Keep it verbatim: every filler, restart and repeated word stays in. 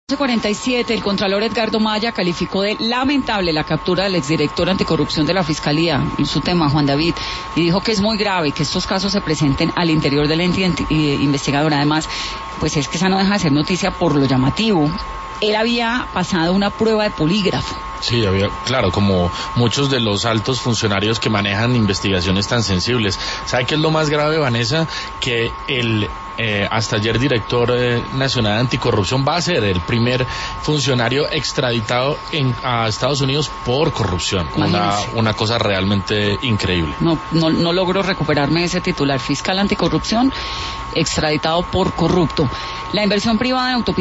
cuarenta y siete, el contralor Edgardo Maya calificó de lamentable la captura del exdirector anticorrupción de la Fiscalía, en su tema, Juan David, y dijo que es muy grave que estos casos se presenten al interior del ente investigador. Además, pues es que esa no deja de ser noticia por lo llamativo. Él había pasado una prueba de polígrafo. Sí, había, claro, como muchos de los altos funcionarios que manejan investigaciones tan sensibles. ¿Sabe qué es lo más grave, Vanessa? Que el eh, hasta ayer director eh, nacional de anticorrupción va a ser el primer funcionario extraditado en, a Estados Unidos por corrupción. Una, una cosa realmente increíble. No, no, no logro recuperarme de ese titular: fiscal anticorrupción extraditado por corrupto. La inversión privada en autopistas